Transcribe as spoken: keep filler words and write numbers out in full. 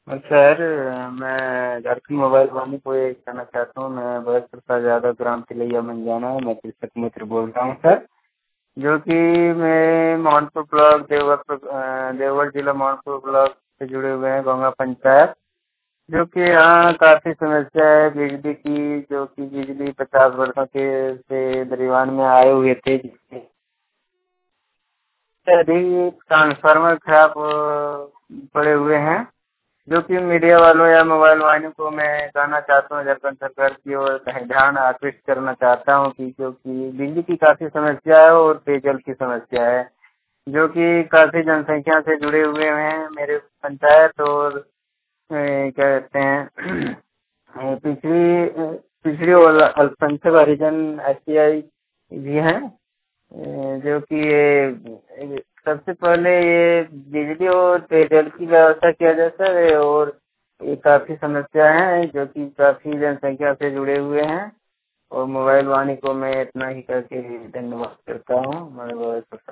और सर, मैं झारखंड मोबाइल वाणी को ये कहना चाहता हूँ। मैं भरत प्रसाद यादव, ग्राम तिलैया मंजाना, मैं कृषक मित्र बोल रहा हूँ सर। जो कि मैं मोहनपुर ब्लॉक, देवघर अ, देवघर जिला मोहनपुर ब्लॉक से जुड़े हुए हैं, गोंगा पंचायत। जो कि यहाँ काफ़ी समस्या है बिजली की, जो कि बिजली पचास वर्षों के से दरमियान में आए हुए थे, जिससे अभी ट्रांसफार्मर खराब अ, पड़े हुए हैं। जो कि मीडिया वालों या मोबाइल वालों को मैं कहना चाहता हूँ, झारखंड सरकार की ओर कहीं ध्यान आकृष्ट करना चाहता हूँ कि क्योंकि बिजली की काफ़ी समस्या है और पेयजल की समस्या है, जो कि काफ़ी जनसंख्या से जुड़े हुए हैं मेरे पंचायत। और अ, क्या कहते हैं अ, पिछड़ी अ, पिछड़ी और अल्पसंख्यक हरिजन एस टी आई भी हैं। अ, जो कि ये सबसे पहले ये बिजली और पेयजल की व्यवस्था किया जाए सर। और ये काफ़ी समस्या है, जो कि काफ़ी जनसंख्या से जुड़े हुए हैं। और मोबाइल वाणी को मैं इतना ही करके धन्यवाद करता हूँ। मैं